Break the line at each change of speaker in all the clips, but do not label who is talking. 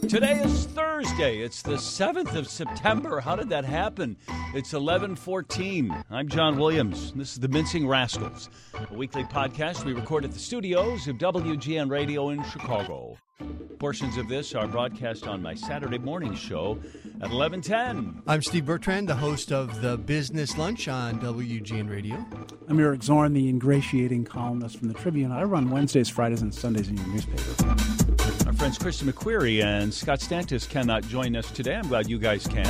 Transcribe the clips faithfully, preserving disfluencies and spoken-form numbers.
Today is Thursday. It's the seventh of September. How did that happen? It's eleven fourteen. I'm John Williams. This is the Mincing Rascals, a weekly podcast we record at the studios of W G N Radio in Chicago. Portions of this are broadcast on my Saturday morning show at eleven ten.
I'm Steve Bertrand, the host of the Business Lunch on W G N Radio.
I'm Eric Zorn, the ingratiating columnist from the Tribune. I run Wednesdays, Fridays, and Sundays in your newspaper.
Our friends Kristen McQuarrie and Scott Stantis cannot join us today. I'm glad you guys can.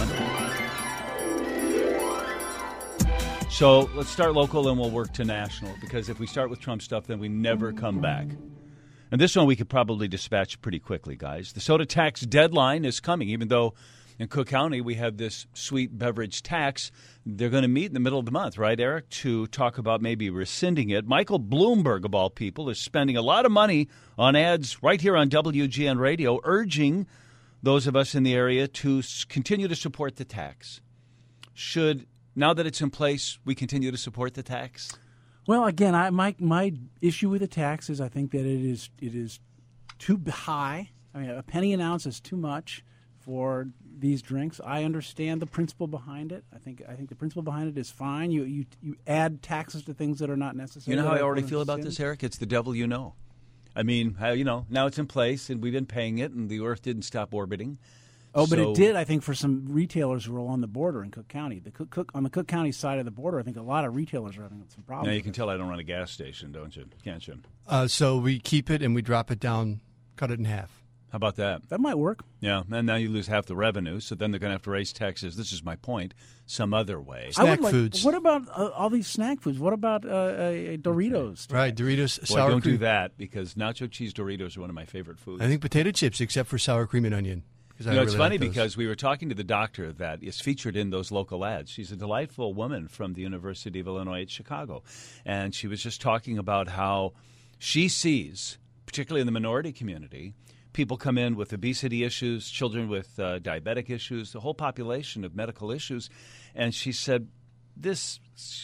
So let's start local and we'll work to national, because if we start with Trump stuff, then we never come back. And this one we could probably dispatch pretty quickly, guys. The soda tax deadline is coming, even though in Cook County we have this sweet beverage tax. They're going to meet in the middle of the month, right, Eric, to talk about maybe rescinding it. Michael Bloomberg, of all people, is spending a lot of money on ads right here on W G N Radio, urging those of us in the area to continue to support the tax. Should, now that it's in place, we continue to support the tax?
Well, again, I, my my issue with the tax is I think that it is it is too high. I mean, a penny an ounce is too much for these drinks. I understand the principle behind it. I think I think the principle behind it is fine. You you you add taxes to things that are not necessary.
You know how I already feel about this, Eric? It's the devil you know. I mean, how, you know, now it's in place and we've been paying it and the Earth didn't stop orbiting.
Oh, but
so,
it did, I think, for some retailers who are along the border in Cook County. The Cook, Cook on the Cook County side of the border, I think a lot of retailers are having some problems.
Now you can tell I don't run a gas station, don't you? Can't you?
Uh, so we keep it and we drop it down, cut it in half.
How about that?
That might work.
Yeah, and now you lose half the revenue, so then they're going to have to raise taxes. This is my point. Some other way.
Snack
I would like,
foods.
What about uh, all these snack foods? What about uh, uh, Doritos?
Okay. Right, Doritos,
Boy,
sour
don't
cream.
do that, because nacho cheese Doritos are one of my favorite foods.
I think potato chips, except for sour cream and onion.
You know,
really
it's funny
like those.
because we were talking to the doctor that is featured in those local ads. She's a delightful woman from the University of Illinois at Chicago. And she was just talking about how she sees, particularly in the minority community, people come in with obesity issues, children with uh, diabetic issues, the whole population of medical issues. And she said, this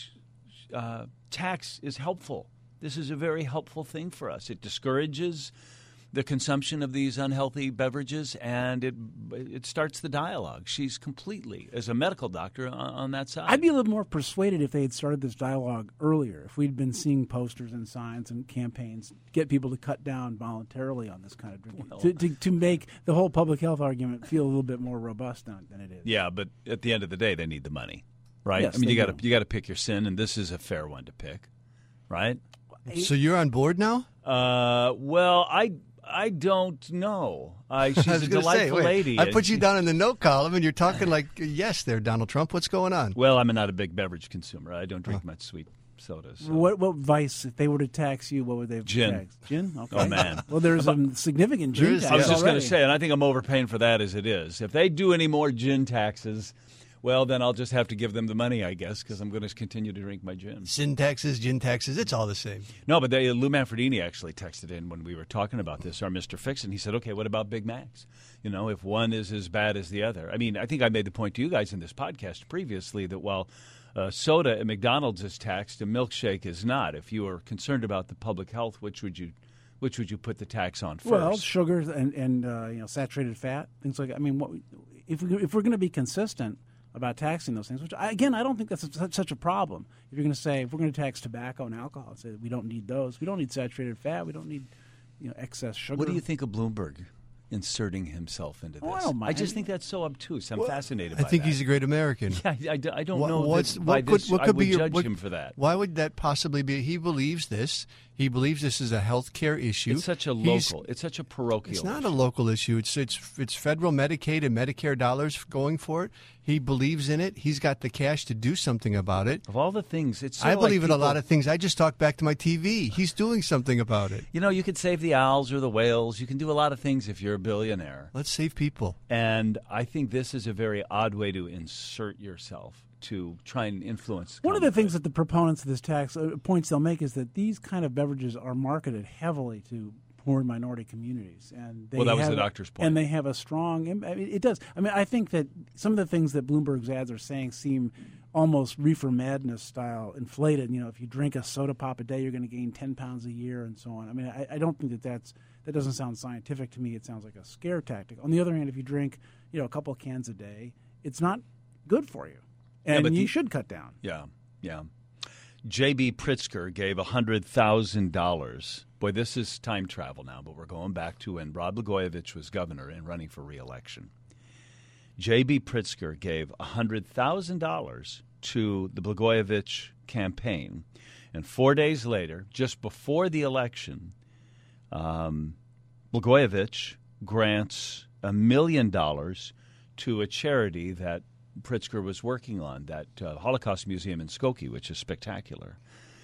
uh, tax is helpful. This is a very helpful thing for us. It discourages the consumption of these unhealthy beverages, and it it starts the dialogue. She's completely, as a medical doctor, on, on that side.
I'd be a little more persuaded if they had started this dialogue earlier, if we'd been seeing posters and signs and campaigns get people to cut down voluntarily on this kind of drinking,
Well,
to, to, to make the whole public health argument feel a little bit more robust than, than it is.
Yeah, but at the end of the day, they need the money, right?
Yes,
I mean,
they
you got to
do.
you got to pick your sin, and this is a fair one to pick, right?
So you're on board now?
Uh, well, I. I don't know. Uh, she's
I was
a
gonna
delightful
say, wait,
lady.
I
and
put you
she-
down in the no column, and you're talking like, yes, there, Donald Trump. What's going on?
Well, I'm not a big beverage consumer. I don't drink much sweet sodas. So.
What what vice, if they were to tax you, what would they
Gin.
tax? Gin? Okay.
Oh, man.
Well, there's a significant
There
gin
is-
tax
I was just going
already.
to say, and I think I'm overpaying for that as it is. If they do any more gin taxes, well, then I'll just have to give them the money, I guess, because I'm going to continue to drink my gin.
Sin taxes, gin taxes, it's all the same.
No, but they, Lou Manfredini actually texted in when we were talking about this, our Mister Fix, and he said, okay, what about Big Macs? You know, if one is as bad as the other. I mean, I think I made the point to you guys in this podcast previously that while uh, soda at McDonald's is taxed, a milkshake is not. If you are concerned about the public health, which would you which would you put the tax on first?
Well, sugar and, and uh, you know, saturated fat, things like that. I mean, what, if, we, if we're going to be consistent about taxing those things, which, I, again, I don't think that's a, such a problem. If you're going to say, if we're going to tax tobacco and alcohol, say we don't need those. We don't need saturated fat. We don't need, you know, excess sugar.
What do you think of Bloomberg inserting himself into this?
Oh, I don't mind.
just think that's so obtuse. I'm fascinated
I
by
think
that.
he's a great American.
Yeah, I, I, I don't
What-
know
what's-
that
what
by
could-
this
what
I
could
would
be your-
judge
what-
him for that.
Why would that possibly be? He believes this. He believes this is a health care issue.
It's such a
He's-
local. It's such a parochial.
It's not
issue.
a local issue. It's it's it's federal Medicaid and Medicare dollars going for it. He believes in it. He's got the cash to do something about it.
Of all the things, it's.
I
sort of like
believe in a lot
people-
of things. I just talked back to my T V. He's doing something about it.
You know, you could save the owls or the whales. You can do a lot of things if you're a billionaire.
Let's save people.
And I think this is a very odd way to insert yourself to try and influence.
One of the
conduct.
things that the proponents of this tax uh, points they'll make is that these kind of beverages are marketed heavily to poor and minority communities, and they
Well, that was
have,
the doctor's point.
And they have a strong. im- I mean, it does. I mean, I think that some of the things that Bloomberg's ads are saying seem almost reefer madness style, inflated. You know, if you drink a soda pop a day, you're going to gain ten pounds a year, and so on. I mean, I, I don't think that that's that doesn't sound scientific to me. It sounds like a scare tactic. On the other hand, if you drink, you know, a couple of cans a day, it's not good for you, and
yeah,
you
the,
should cut down.
Yeah, yeah. J B. Pritzker gave one hundred thousand dollars. Boy, this is time travel now, but we're going back to when Rod Blagojevich was governor and running for re-election. J B. Pritzker gave one hundred thousand dollars to the Blagojevich campaign. And four days later, just before the election, um, Blagojevich grants a million dollars to a charity that Pritzker was working on, that uh, Holocaust Museum in Skokie, which is spectacular.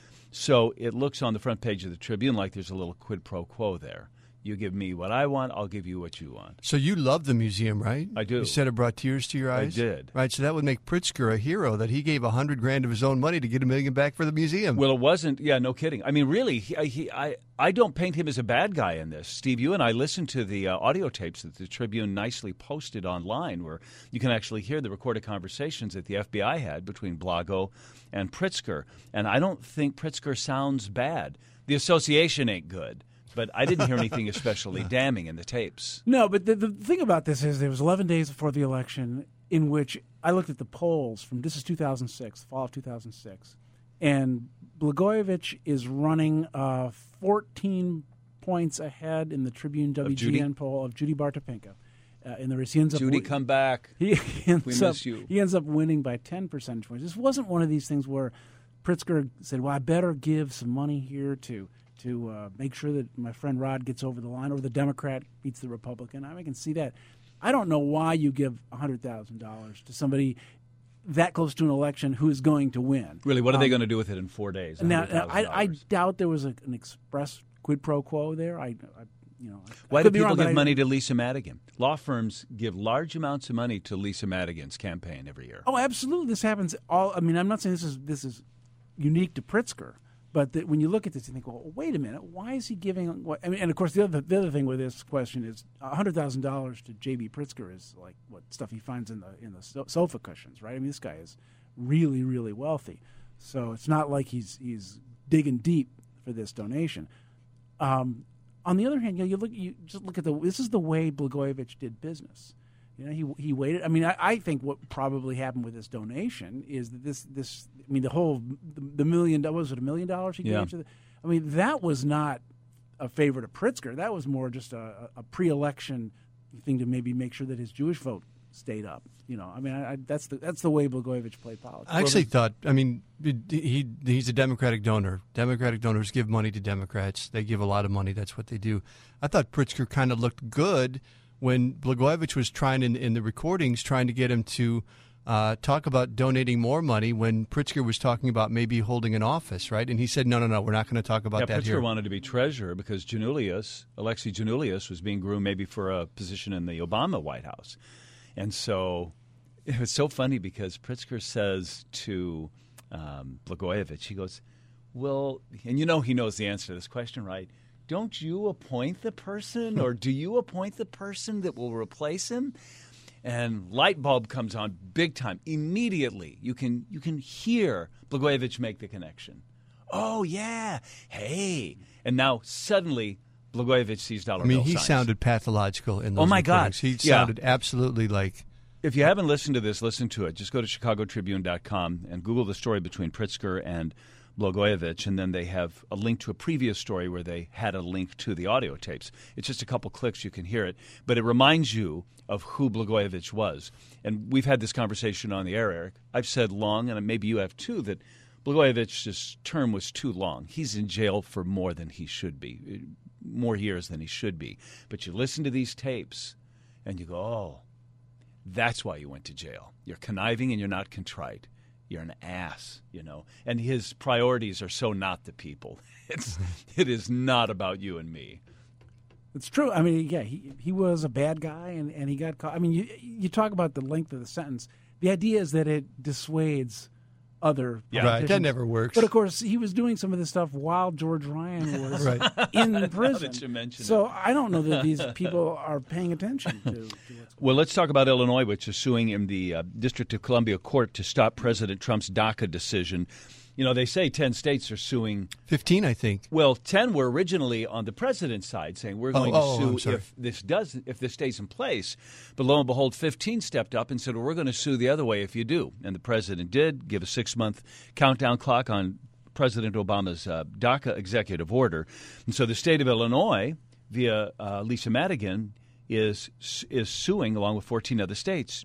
So it looks on the front page of the Tribune like there's a little quid pro quo there. You give me what I want, I'll give you what you want.
So you love the museum, right?
I do.
You said it brought tears to your eyes?
I did.
Right, so that would make Pritzker a hero, that he gave a hundred grand of his own money to get a million back for the museum.
Well, it wasn't, yeah, no kidding. I mean, really, he, he, I, I don't paint him as a bad guy in this. Steve, you and I listened to the uh, audio tapes that the Tribune nicely posted online where you can actually hear the recorded conversations that the F B I had between Blago and Pritzker. And I don't think Pritzker sounds bad. The association ain't good. But I didn't hear anything especially damning in the tapes.
No, but the, the thing about this is there was eleven days before the election in which I looked at the polls from, this is two thousand six, fall of two thousand six, and Blagojevich is running uh, fourteen points ahead in the Tribune W G N poll of Judy Bartopinka. Uh, in the race, he ends
Judy,
up,
come back.
He, he ends
we
up,
miss you.
He ends up winning by ten percentage points. This wasn't one of these things where Pritzker said, well, I better give some money here to to uh, make sure that my friend Rod gets over the line, or the Democrat beats the Republican. I, mean, I can see that. I don't know why you give one hundred thousand dollars to somebody that close to an election who is going to win.
Really, what are
um,
they going to do with it in four days?
Now, I, I doubt there was a, an express quid pro quo there. I, I you know,
Why
I
do
could be
people
wrong, but
give
I-
money to Lisa Madigan? Law firms give large amounts of money to Lisa Madigan's campaign every year.
Oh, absolutely. This happens all. I mean, I'm not saying this is this is unique to Pritzker. But the, when you look at this, you think, well, wait a minute, why is he giving? What, I mean, and of course, the other the other thing with this question is a hundred thousand dollars to J B. Pritzker is like what stuff he finds in the in the so- sofa cushions, right? I mean, this guy is really, really wealthy, so it's not like he's he's digging deep for this donation. Um, on the other hand, you know, you look, you just look at the. This is the way Blagojevich did business. You know, he he waited. I mean, I, I think what probably happened with this donation is that this this. I mean, the whole the, the million was it a million dollars he
Yeah.
gave to the. I mean, that was not a favor to Pritzker. That was more just a, a pre-election thing to maybe make sure that his Jewish vote stayed up. You know, I mean, I, I, that's the that's the way Blagojevich played politics.
I actually thought, I mean, he he's a Democratic donor. Democratic donors give money to Democrats. They give a lot of money. That's what they do. I thought Pritzker kind of looked good when Blagojevich was trying in, in the recordings, trying to get him to uh, talk about donating more money when Pritzker was talking about maybe holding an office, right? And he said, no, no, no, we're not going to talk about
yeah,
that
Pritzker
here.
wanted to be treasurer because Janulius, Alexei Janulius, was being groomed maybe for a position in the Obama White House. And so it was so funny because Pritzker says to um, Blagojevich, he goes, well, and you know he knows the answer to this question, right? Don't you appoint the person, or do you appoint the person that will replace him? And light bulb comes on big time. Immediately, you can you can hear Blagojevich make the connection. Oh, yeah. Hey. And now suddenly Blagojevich sees dollar
I mean,
bill
he
signs.
sounded pathological in those
Oh, my God.
recordings. He
Yeah.
sounded absolutely like...
If you haven't listened to this, listen to it. Just go to chicago tribune dot com and Google the story between Pritzker and Blagojevich, and then they have a link to a previous story where they had a link to the audio tapes. It's just a couple clicks, you can hear it, but it reminds you of who Blagojevich was. And we've had this conversation on the air, Eric. I've said long, and maybe you have too, that Blagojevich's term was too long. He's in jail for more than he should be, more years than he should be. But you listen to these tapes, and you go, oh, that's why you went to jail. You're conniving and you're not contrite. You're an ass, you know. And his priorities are so not the people. It's it is not about you and me.
It's true. I mean, yeah, he he was a bad guy, and, and he got caught. I mean, you you talk about the length of the sentence. The idea is that it dissuades other
Yeah.
Right,
politicians.
that never works.
But of course, he was doing some of this stuff while George Ryan was
Right.
in prison.
that you mention
so I don't know that these people are paying attention to, to what's going
Well, let's talk about Illinois, which is suing in the uh, District of Columbia court to stop President Trump's DACA decision. You know, they say ten states are suing.
fifteen, I think.
Well, ten were originally on the president's side, saying we're going
oh,
to
oh,
sue if this does if this stays in place. But lo and behold, fifteen stepped up and said, well, we're going to sue the other way if you do. And the president did give a six-month countdown clock on President Obama's uh, DACA executive order. And so the state of Illinois, via uh, Lisa Madigan, is is suing along with fourteen other states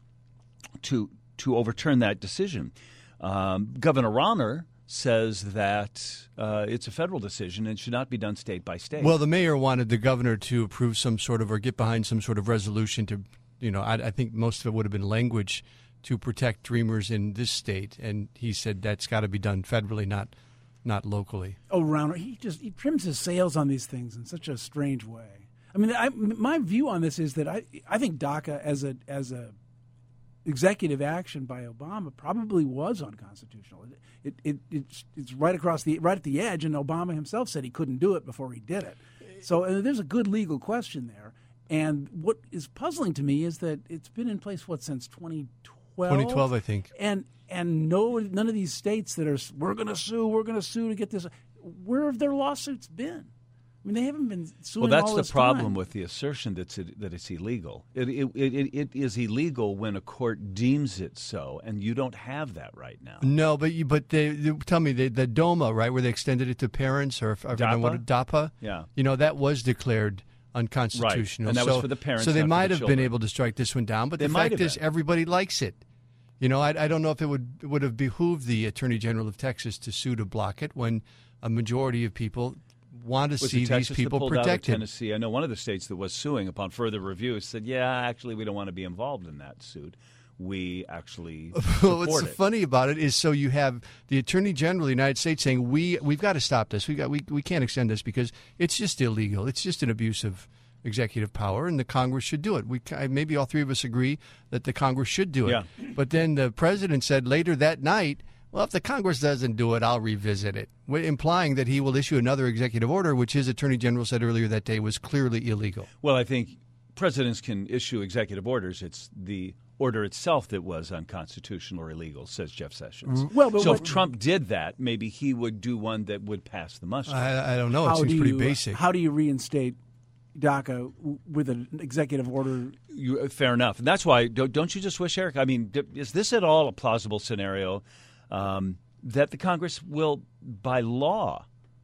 to to overturn that decision. Um, Governor Rauner says that uh, it's a federal decision and should not be done state by state.
Well, the mayor wanted the governor to approve some sort of or get behind some sort of resolution to, you know, I, I think most of it would have been language to protect dreamers in this state, and he said that's got to be done federally, not not locally.
Oh, Rauner, he just he trims his sails on these things in such a strange way. I mean, I, my view on this is that I I think DACA as a as a executive action by Obama probably was unconstitutional. It, it, it it's it's right across the right at the edge, and Obama himself said he couldn't do it before he did it. So uh, there's a good legal question there. And what is puzzling to me is that it's been in place what since twenty twelve.
twenty twelve, I think.
And and no none of these states that are we're going to sue, we're going to sue to get this. Where have their lawsuits been? I mean, they haven't been suing.
Well, that's
all
the
this
problem
time.
with the assertion that's it, that it's illegal. It, it, it, it is illegal when a court deems it so, and you don't have that right now.
No, but you, but they, they tell me they, the DOMA, right, where they extended it to parents, or if I don't know what DAPA,
yeah,
you know, that was declared unconstitutional.
Right. And that
so,
was for the parents.
So they
not for
might
the
have
children.
been able to strike this one down. But
They
the
might
fact
have
is,
been.
everybody likes it. You know, I, I don't know if it would would have behooved the Attorney General of Texas to sue to block it when a majority of people want to
Was
see
it Texas
these people
that pulled out of
protected.
Tennessee? I know one of the states that was suing upon further review said, yeah, actually, we don't want to be involved in that suit. We actually
Well,
support
what's
it.
funny about it is, so you have the Attorney General of the United States saying we we've got to stop this. We got we we can't extend this because it's just illegal. It's just an abuse of executive power, and the Congress should do it. We maybe all three of us agree that the Congress should do it.
Yeah.
But then the president said later that night, well, if the Congress doesn't do it, I'll revisit it, implying that he will issue another executive order, which his Attorney General said earlier that day was clearly illegal.
Well, I think presidents can issue executive orders. It's the order itself that was unconstitutional or illegal, says Jeff Sessions.
Well, but
so
what-
if Trump did that, maybe he would do one that would pass the muster.
I, I don't know. It
How
seems
do
pretty
you,
basic.
How do you reinstate DACA with an executive order?
You, fair enough. And that's why, don't, don't you just wish, Eric, I mean, d- is this at all a plausible scenario um, that the Congress will, by law,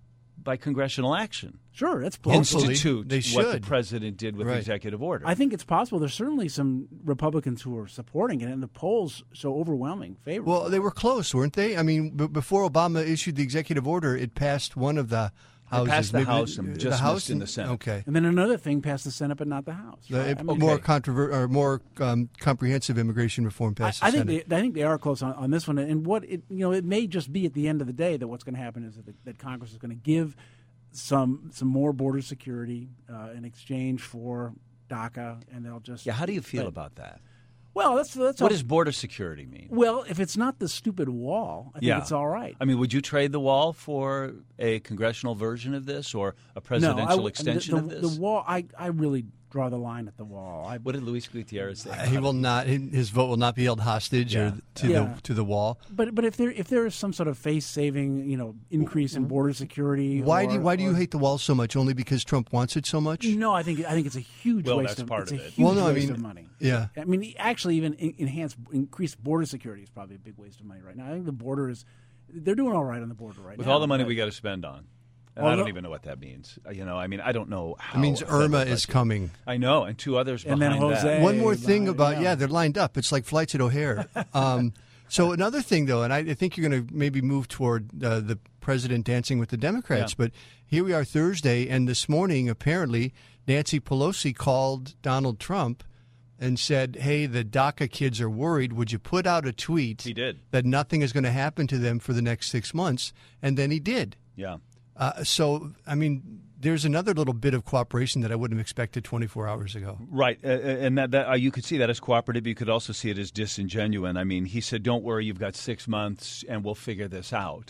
by congressional action,
Sure, that's plausible.
institute
They
what the
should.
president did with the
Right.
executive order?
I think it's possible. There's certainly some Republicans who are supporting it, and the polls so overwhelming favor.
Well, they were close, weren't they? I mean, b- before Obama issued the executive order, it passed one of the houses.
passed the
Maybe
House and just
House
missed in
and-
the Senate.
Okay.
and then another thing passed the Senate, but not the House.
The,
right? I mean,
more
Okay.
controver- or more um, comprehensive immigration reform
I,
passed the
I think
Senate.
they, I think they are close on, on this one. And what it you know it may just be at the end of the day that what's going to happen is that, the, that Congress is going to give some some more border security uh, in exchange for DACA, and they'll just
yeah, how do you feel
but-
about that?
Well, that's that's
What
all,
does border security mean?
well, if it's not the stupid wall, I think
Yeah.
it's all right.
I mean, would you trade the wall for a congressional version of this or a presidential
no, I w-
extension
the,
of
the,
this?
The wall, I, I really draw the line at the wall. I,
What did Luis Gutierrez say?
Uh, he will not. His vote will not be held hostage
Yeah.
or to
Yeah.
the to the wall.
but but if there if there is some sort of face saving, you know, increase in border security,
Why
or,
do you, why do you
or-
hate the wall so much? Only because Trump wants it so much?
No, I think I think it's a huge
Well,
waste
that's
of
part
it's
of
a
it.
huge
Well, no, I
waste
mean,
of money.
yeah.
I mean, actually, even en- enhanced, increased border security is probably a big waste of money right now. I think the border is, they're doing all right on the border right
With
now.
all the money
but-
we got to spend on. And
Well,
I don't
no-
even know what that means. Uh, You know, I mean, I don't know how.
It means
a federal
Irma is
budget-
coming.
I know, and two others
And
behind
then Jose.
that.
One more
Hey,
thing
bye,
about,
yeah.
yeah, they're lined up. It's like flights at O'Hare. Um, so another thing, though, and I, I think you're going to maybe move toward uh, the president dancing with the Democrats,
Yeah.
but here we are Thursday, and this morning, apparently, Nancy Pelosi called Donald Trump and said, hey, the DACA kids are worried. Would you put out a tweet
He did.
that nothing is going to happen to them for the next six months? And then he did.
Yeah.
Uh, so, I mean, there's another little bit of cooperation that I wouldn't have expected twenty-four hours ago.
Right, uh, and that, that uh, you could see that as cooperative. You could also see it as disingenuous. I mean, he said, "Don't worry, you've got six months, and we'll figure this out."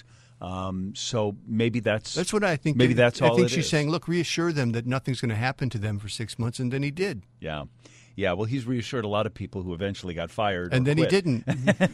Um, so maybe that's
that's what I think.
Maybe that's all
I think
it
she's
is.
saying, look, reassure them that nothing's going to happen to them for six months, and then he did.
Yeah. Yeah, well, he's reassured a lot of people who eventually got fired.
And then
quit.
he didn't.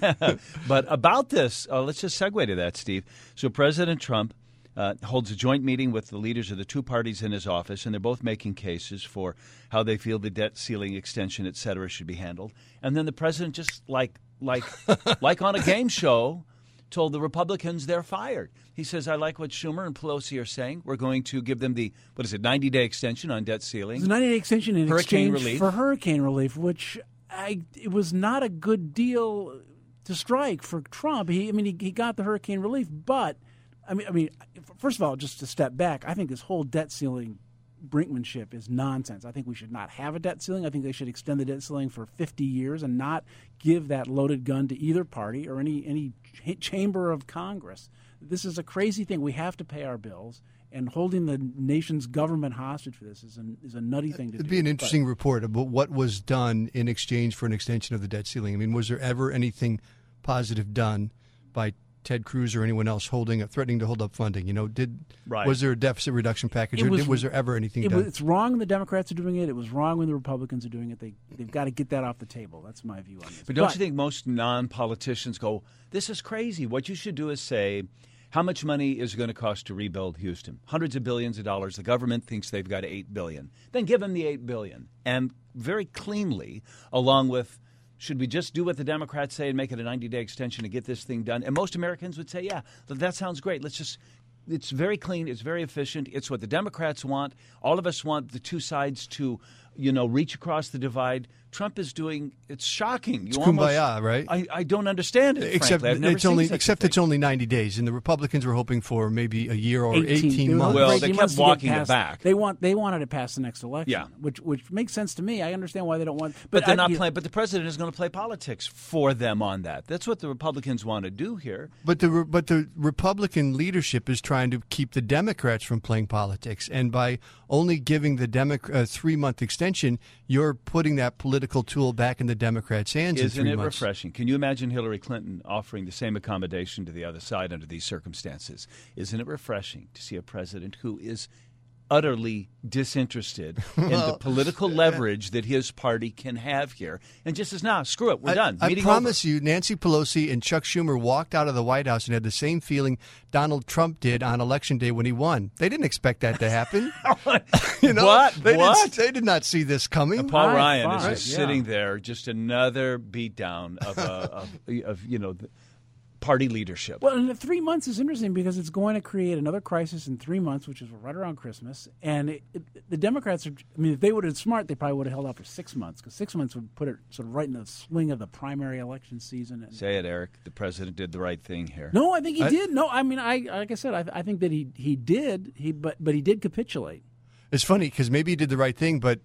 But about this, uh, let's just segue to that, Steve. So President Trump uh, holds a joint meeting with the leaders of the two parties in his office, and they're both making cases for how they feel the debt ceiling extension, et cetera, should be handled. And then the president just like like like on a game show told the Republicans they're fired. He says, I like what Schumer and Pelosi are saying. We're going to give them the, what is it, ninety-day extension on debt ceiling.
It's a ninety-day extension in
Hurricane
exchange
relief.
for hurricane relief, which I, it was not a good deal to strike for Trump. He, I mean, he, he got the hurricane relief, but, I mean, I mean, first of all, just to step back, I think this whole debt ceiling brinkmanship is nonsense. I think we should not have a debt ceiling. I think they should extend the debt ceiling for fifty years and not give that loaded gun to either party or any any ch- chamber of Congress. This is a crazy thing. We have to pay our bills, and holding the nation's government hostage for this is a, is a nutty thing to
It'd
do.
be an interesting
But,
report about what was done in exchange for an extension of the debt ceiling. I mean, was there ever anything positive done by Ted Cruz or anyone else holding up, threatening to hold up funding? You know, did
Right.
was there a deficit reduction package,
It
or
was-
did, was there ever anything
it
done?
was, it's wrong when the Democrats are doing it. It was wrong when the Republicans are doing it. They, they've got to get that off the table. That's my view on this.
But don't you think most non-politicians go, this is crazy. What you should do is say, how much money is it going to cost to rebuild Houston? Hundreds of billions of dollars. The government thinks they've got eight billion dollars. Then give them the eight billion dollars. And very cleanly, along with, should we just do what the Democrats say and make it a ninety-day extension to get this thing done? And most Americans would say, yeah, that sounds great. Let's just, it's very clean. It's very efficient. It's what the Democrats want. All of us want the two sides to, you know, reach across the divide. Trump is doing, it's shocking. You
It's
almost,
kumbaya, right?
I, I don't understand it,
Except
frankly. I've never
it's
seen
only
such a
except
thing.
it's only ninety days, and the Republicans were hoping for maybe a year or
eighteen,
eighteen
they were
months.
Well,
afraid
they
he
kept
wants to get
walking it
past-
back.
They want they wanted to pass the next election,
Yeah.
which which makes sense to me. I understand why they don't want.
But they're
I-
not
you-
playing. But the president is going to play politics for them on that. That's what the Republicans want to do here.
But the re- but the Republican leadership is trying to keep the Democrats from playing politics, and by only giving the Demo- uh, three month extension, you're putting that political tool back in the Democrats' hands. in
Isn't
three
it
months.
refreshing? Can you imagine Hillary Clinton offering the same accommodation to the other side under these circumstances? Isn't it refreshing to see a president who is utterly disinterested in the political leverage that his party can have here, and just says, "Nah, screw it, we're
I,
done."
I
Meeting
promise
over.
you, Nancy Pelosi and Chuck Schumer walked out of the White House and had the same feeling Donald Trump did on Election Day when he won. They didn't expect that to happen. you know,
What?
They
What?
Did, they did not see this coming.
Paul
High
Ryan is
five,
just
yeah.
sitting there, just another beatdown of, uh, of, of you know, the party leadership.
Well, and the three months is interesting because it's going to create another crisis in three months, which is right around Christmas. And it, it, the Democrats are, I mean, if they would have been smart, they probably would have held out for six months because six months would put it sort of right in the swing of the primary election season. And,
Say it, Eric. The president did the right thing here.
no, I think he
I-
did. No, I mean, I like I said, I, I think that he he did. He but but he did capitulate.
It's funny because maybe he did the right thing, but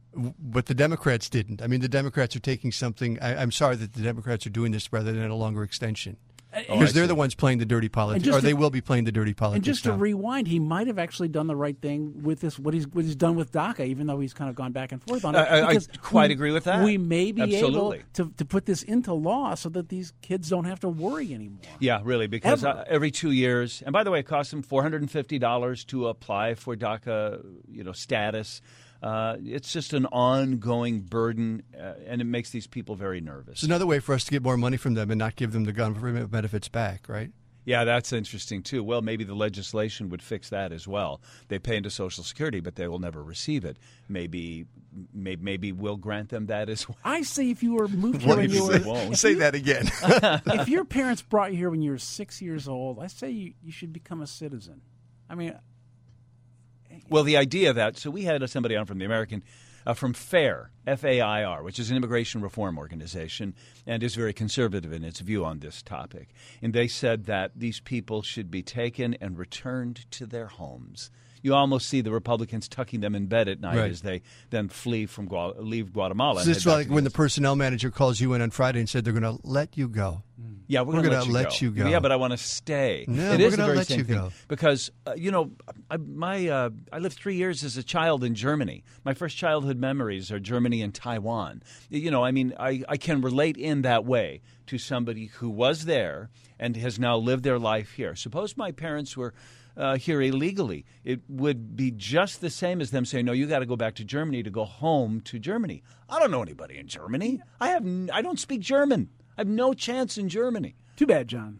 but the Democrats didn't. I mean, the Democrats are taking something. I, I'm sorry that the Democrats are doing this rather than a longer extension.
Oh,
Because
I
they're
see.
the ones playing the dirty politics,
just
or they
to-
will be playing the dirty politics.
And just to
now.
rewind, he might have actually done the right thing with this. What he's what he's done with DACA, even though he's kind of gone back and forth on it.
I- I- I
because
quite
we-
agree with that.
We may be
Absolutely.
able to to put this into law so that these kids don't have to worry anymore.
Yeah, really, because
Ever.
uh, every two years, and by the way, it costs them four hundred fifty dollars to apply for DACA, you know, status. Uh, it's just an ongoing burden, uh, and it makes these people very nervous.
It's another way for us to get more money from them and not give them the government benefits back, right?
Yeah, that's interesting, too. Well, maybe the legislation would fix that as well. They pay into Social Security, but they will never receive it. Maybe maybe, maybe we'll grant them that as well.
I say if you were moved here
What
when
if
you
they
were
won't?
Say that again.
if your parents brought you here when you were six years old, I say you, you should become a citizen. I mean,
Well, the idea that, so we had somebody on from the American, uh, from FAIR, F A I R, which is an immigration reform organization and is very conservative in its view on this topic. And they said that these people should be taken and returned to their homes. you almost see the Republicans tucking them in bed at night
Right.
as they then flee from Gua- leave Guatemala.
So
and
it's
head back
like
to
when the
U S
personnel manager calls you in on Friday and said they're going to let you go.
Yeah, we're,
We're
going
gonna
to
let you go.
Yeah, but I want to stay.
No,
it
we're
is the
gonna
very
let
same
you
thing
go.
because uh, you know, I, my uh, I lived three years as a child in Germany. My first childhood memories are Germany and Taiwan. You know, I mean, I, I can relate in that way to somebody who was there and has now lived their life here. Suppose my parents were uh, here illegally. It would be just the same as them saying, no, you got to go back to Germany to go home to Germany. I don't know anybody in Germany. I have n- I don't speak German. I have no chance in Germany.
Too bad, John.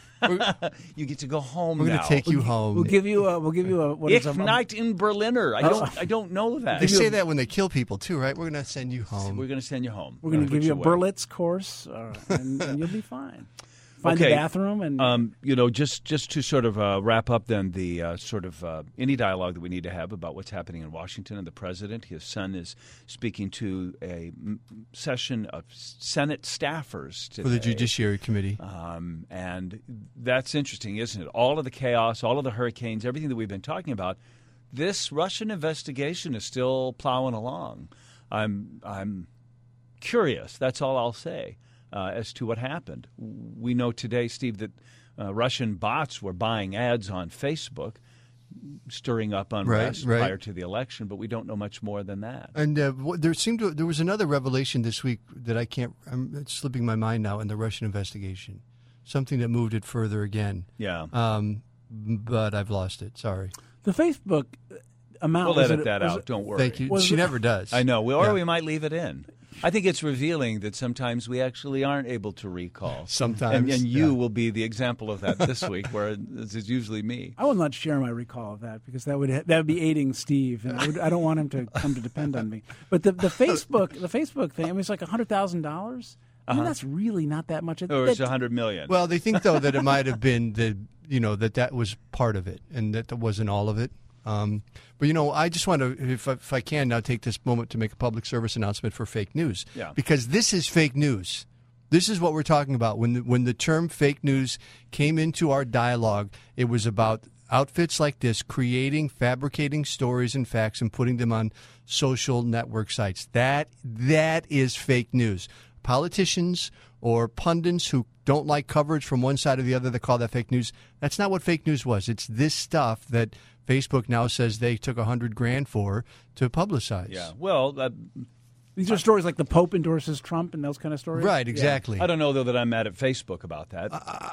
You get to go home
We're
now.
going to take you home.
We'll give you a. We'll give you a. What
Ich
is a,
nicht in Berliner. I don't. I don't know that.
They say that when they kill people, too, right? We're going to send you home.
We're going to send you home.
We're going to
Put
give you a
away.
Berlitz course, uh, and, and you'll be fine. Find
Okay.
the bathroom and.
Um, you know, just just to sort of uh, wrap up then the uh, sort of uh, any dialogue that we need to have about what's happening in Washington and the president. His son is speaking to a m- session of Senate staffers today.
For the Judiciary Committee.
Um, and that's interesting, isn't it? All of the chaos, all of the hurricanes, everything that we've been talking about, this Russian investigation is still plowing along. I'm I'm curious. That's all I'll say uh, as to what happened. We know today, Steve, that uh, Russian bots were buying ads on Facebook, stirring up unrest
Right, right.
prior to the election, but we don't know much more than that.
And uh, what- there seemed to there was another revelation this week that I can't. I'm it's slipping my mind now in the Russian investigation. Something that moved it further again.
Yeah.
Um, but I've lost it. Sorry.
the Facebook amount.
We'll
was
edit
it-
that
was
out.
it-
Don't worry.
Thank you.
Was
she
it-
never does.
I know. We, or
Yeah.
we might leave it in. I think it's revealing that sometimes we actually aren't able to recall.
Sometimes,
And, and you
yeah.
will be the example of that this week, where it's it's usually me.
I will not share my recall of that because that would that would be aiding Steve, and I, would, I don't want him to come to depend on me. But the, the Facebook the Facebook thing, I mean, it's like a hundred thousand dollars. I mean, that's really not that much.
Or Oh, it's
That-
a hundred million.
Well, they think though that it might have been the you know that that was part of it and that that wasn't all of it. Um, but you know, I just want to, if I, if I can, now take this moment to make a public service announcement for fake news.
Yeah.
Because this is fake news. This is what we're talking about. When the, when the term fake news came into our dialogue, it was about outfits like this creating, fabricating stories and facts and putting them on social network sites. That that is fake news. Politicians or pundits who don't like coverage from one side or the other that call that fake news, that's not what fake news was. It's this stuff that Facebook now says they took a hundred grand for to publicize.
yeah. Well, uh,
These are stories like the Pope endorses Trump and those kind of stories.
Right, exactly.
I don't know though that I'm mad at Facebook about that.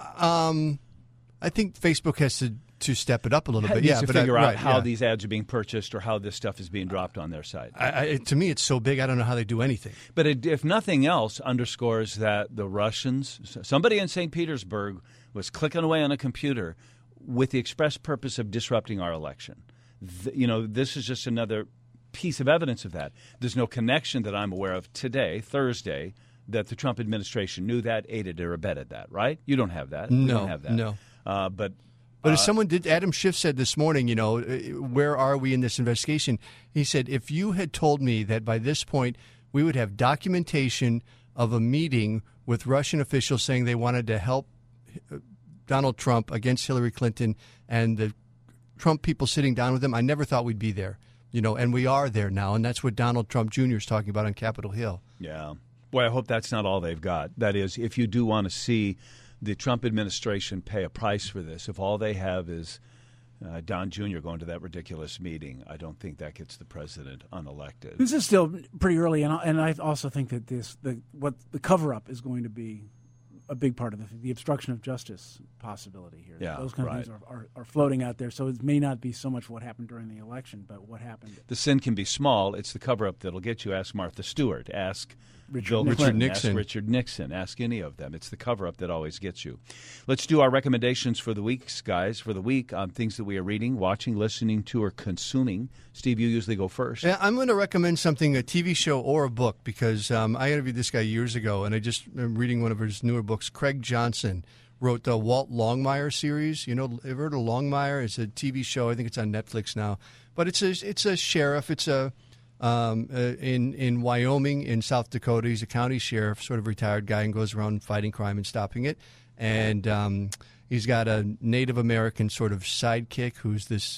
Um, I think Facebook has to, to step it up a little
It
bit.
needs
Yeah,
to
but I-
figure out
right,
how
yeah.
these ads are being purchased or how this stuff is being dropped on their site.
I, I, to me, it's so big. I don't know how they do anything.
But it, if nothing else, underscores that the Russians, somebody in Saint Petersburg, was clicking away on a computer with the express purpose of disrupting our election. Th- you know, this is just another piece of evidence of that. There's no connection that I'm aware of today, Thursday, that the Trump administration knew that, aided or abetted that, right? You don't have that. We
No,
don't have that.
no.
Uh, but
But as someone did, Adam Schiff said this morning, you know, uh, where are we in this investigation? He said, if you had told me that by this point we would have documentation of a meeting with Russian officials saying they wanted to help uh, Donald Trump against Hillary Clinton and the Trump people sitting down with them, I never thought we'd be there. You know, and we are there now, and that's what Donald Trump Junior is talking about on Capitol Hill.
Yeah. Boy, I hope that's not all they've got. That is, if you do want to see the Trump administration pay a price for this, if all they have is uh, Don Junior going to that ridiculous meeting, I don't think that gets the president unelected.
This is still pretty early, and I, and I also think that this the what the cover up is going to be a big part of the, the obstruction of justice possibility here.
Yeah,
Those kind of
right.
things are, are, are floating out there, so it may not be so much what happened during the election, but what happened.
The sin can be small. It's the cover-up that'll get you. Ask Martha Stewart. Ask
Richard
Bill
Nixon.
Clinton.
Richard Nixon.
Ask Richard Nixon. Ask any of them. It's the cover-up that always gets you. Let's do our recommendations for the weeks, guys. For the week, um, things that we are reading, watching, listening to, or consuming. Steve, you usually go first.
Yeah, I'm going to recommend something, a T V show or a book, because um, I interviewed this guy years ago, and I just am reading one of his newer books. Craig Johnson wrote the Walt Longmire series. You know, ever heard of Longmire? It's a T V show. I think it's on Netflix now. But it's a it's a sheriff. It's a um, uh, in in Wyoming, in South Dakota. He's a county sheriff, sort of retired guy, and goes around fighting crime and stopping it. And um, he's got a Native American sort of sidekick who's this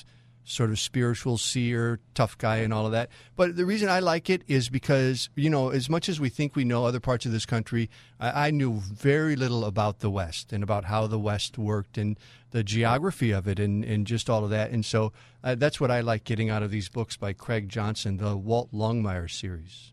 sort of spiritual seer, tough guy and all of that. But the reason I like it is because, you know, as much as we think we know other parts of this country, I, I knew very little about the West and about how the West worked and the geography of it and, and just all of that. And so uh, that's what I like getting out of these books by Craig Johnson, the Walt Longmire series.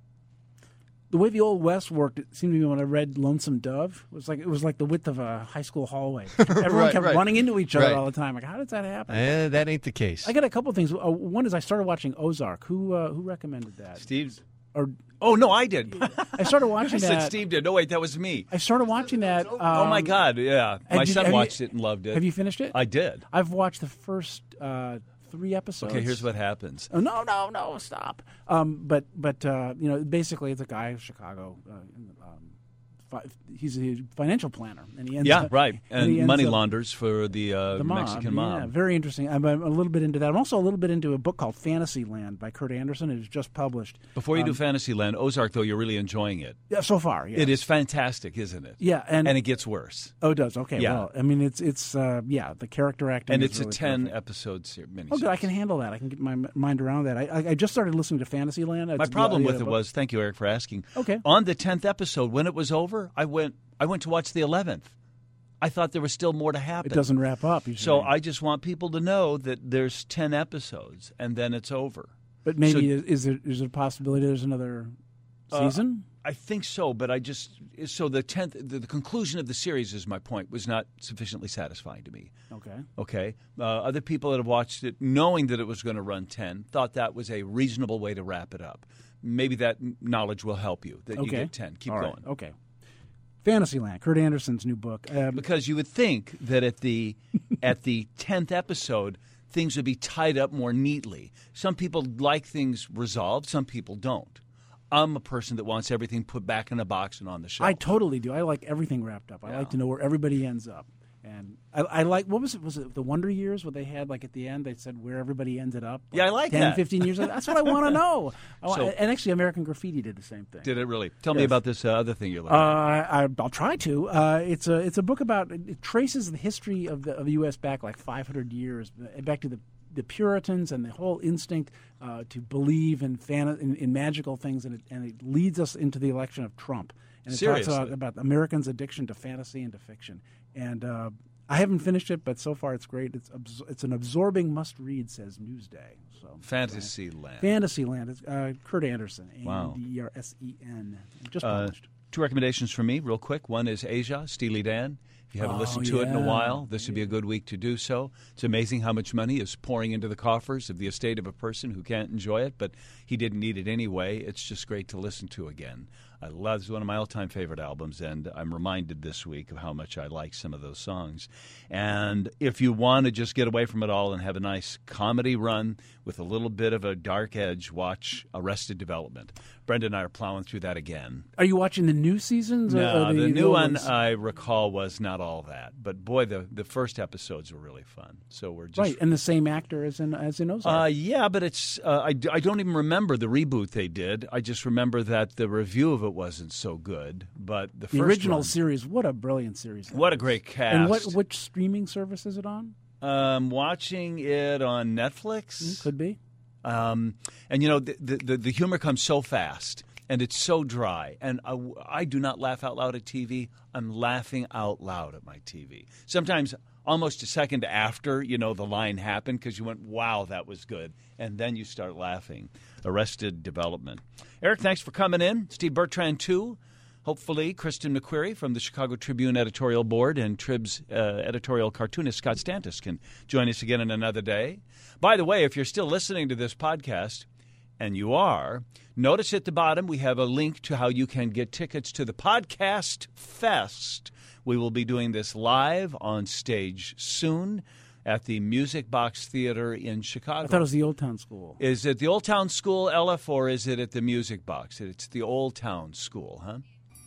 The way the Old West worked, it seemed to me when I read Lonesome Dove, it was like it was like the width of a high school hallway. Everyone
right,
kept
right.
running into each other
Right.
all the time. Like, how does that happen?
Eh, that ain't the case.
I got a couple of things. Uh, one is I started watching Ozark. Who uh, who recommended that?
Steve.
Or
Oh, no, I did.
I started
I
watching
said
that.
Steve did. No, wait, that was me.
I started watching that. Um,
oh, my God, yeah.
and
My
did-
son
have you-
watched it and loved it.
Have you finished it?
I did.
I've watched the first uh, three episodes.
Okay, here's what happens.
Oh, no, no, no! Stop. Um, but but uh, you know, basically, it's a guy in Chicago. Uh, um, fi- he's a financial planner, and he ends
Yeah,
up,
right.
and he
And
ends
money
up-
launders for the, uh,
the mob.
Mexican
Yeah,
mob.
very interesting. I'm, I'm a little bit into that. I'm also a little bit into a book called Fantasyland by Kurt Anderson. It was just published.
Before you
Um,
do Fantasyland, Ozark, though, you're really enjoying it.
Yeah, so far, yeah.
It is fantastic, isn't it?
Yeah, and,
And it gets worse.
oh, it does. Okay,
Yeah.
well, I mean, it's it's uh, yeah, the character acting,
And
is
it's
really
a ten
perfect.
episode ser- miniseries.
Oh, good. I can handle that. I can get my m- mind around that. I, I, I just started listening to Fantasyland.
My
It's-
problem
yeah,
with
yeah,
it was, thank you, Eric, for asking.
Okay.
On the tenth episode, when it was over, I went I went to watch the eleventh. I thought there was still more to happen.
it doesn't wrap up. Usually.
So I just want people to know that there's ten episodes, and then it's over.
But maybe
So-
is, is there is there a possibility there's another season?
I think so, but I just so the tenth, the, the conclusion of the series, is my point, was not sufficiently satisfying to me.
Okay.
Okay, uh, other people that have watched it, knowing that it was going to run ten, thought that was a reasonable way to wrap it up. Maybe that knowledge will help you. That you
Okay.
get ten. Keep
All right.
going.
Okay. Fantasyland, Kurt Anderson's new book. Um,
Because you would think that at the at the tenth episode, things would be tied up more neatly. Some people like things resolved. Some people don't. I'm a person that wants everything put back in a box and on the shelf.
I totally do. I like everything wrapped up. I
Yeah.
like to know where everybody ends up. And I, I like, what was it? Was it the Wonder Years where they had, like, at the end, they said where everybody ended up?
Yeah, I like
ten,
that.
fifteen years later. That's what I want to know. I wa-
So-
and actually, American Graffiti did the same thing.
Did it really? Tell me
Yes.
about this uh, other thing you're
Uh,
looking at.
I, I'll try to. Uh, it's a it's a book about it traces the history of the of the U S back like five hundred years, back to the the Puritans and the whole instinct uh, to believe in, fan, in in magical things, and it, and it leads us into the election of Trump. And it
Seriously?
talks about, about Americans' addiction to fantasy and to fiction. And uh, I haven't finished it, but so far it's great. It's abs- it's an absorbing must-read, says Newsday. So
Fantasyland.
Fantasyland. It's uh, Kurt Anderson. A
Wow.
N D E R S E N. Just
Uh,
published.
two recommendations from me, real quick. One is Asia, Steely Dan. If you haven't
Oh,
listened to it in a
yeah.
while, this would be a good week to do so. It's amazing how much money is pouring into the coffers of the estate of a person who can't enjoy it, but he didn't need it anyway. It's just great to listen to again. I love it's one of my all-time favorite albums, and I'm reminded this week of how much I like some of those songs. And if you want to just get away from it all and have a nice comedy run with a little bit of a dark edge, watch Arrested Development. Brenda and I are plowing through that again.
Are you watching the new seasons? or-
No,
or
the,
the,
new
old
one
ones?
I recall was not all that, but boy, the the first episodes were really fun. So we're just
right, and the same actor as in as in Ozark.
uh, yeah, but it's uh, I, I don't even remember the reboot they did. I just remember that the review of it wasn't so good. But the,
the
first
original
one,
series, what a brilliant series! that
what a
was.
great cast!
And what which streaming service is it on?
Um, watching it on Netflix,
Could be.
um, and you know the, the the humor comes so fast. And it's so dry. And I, I do not laugh out loud at T V. I'm laughing out loud at my T V. Sometimes almost a second after, you know, the line happened because you went, wow, that was good. And then you start laughing. Arrested Development. Eric, thanks for coming in. Steve Bertrand, too. Hopefully, Kristen McQuarrie from the Chicago Tribune editorial board and Trib's uh, editorial cartoonist Scott Stantis can join us again in another day. By the way, if you're still listening to this podcast, and you are, notice at the bottom we have a link to how you can get tickets to the Podcast Fest. We will be doing this live on stage soon at the Music Box Theater in Chicago.
I thought it was the Old Town School.
Is it the Old Town School, L F, or is it at the Music Box? It's the Old Town School, huh?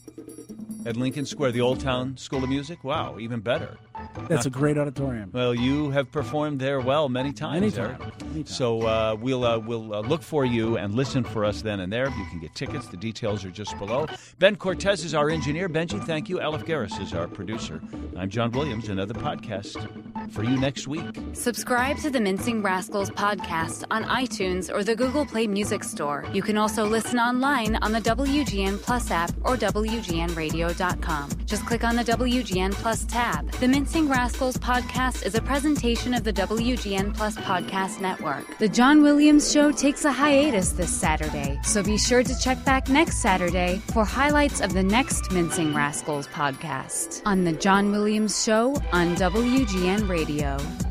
At Lincoln Square, the Old Town School of Music? Wow, even better.
That's a great auditorium.
Well, you have performed there well many times,
Anytime.
Eric.
Anytime.
So uh, we'll uh, we'll uh, look for you and listen for us then and there. You can get tickets. The details are just below. Ben Cortez is our engineer. Benji, thank you. Aleph Garris is our producer. I'm John Williams. Another podcast. for you next week.
Subscribe to the Mincing Rascals podcast on iTunes or the Google Play Music Store. You can also listen online on the W G N Plus app or W G N radio dot com. Just click on the W G N Plus tab. The Mincing Rascals podcast is a presentation of the W G N Plus podcast network. The John Williams Show takes a hiatus this Saturday, so be sure to check back next Saturday for highlights of the next Mincing Rascals podcast on the John Williams Show on W G N Radio.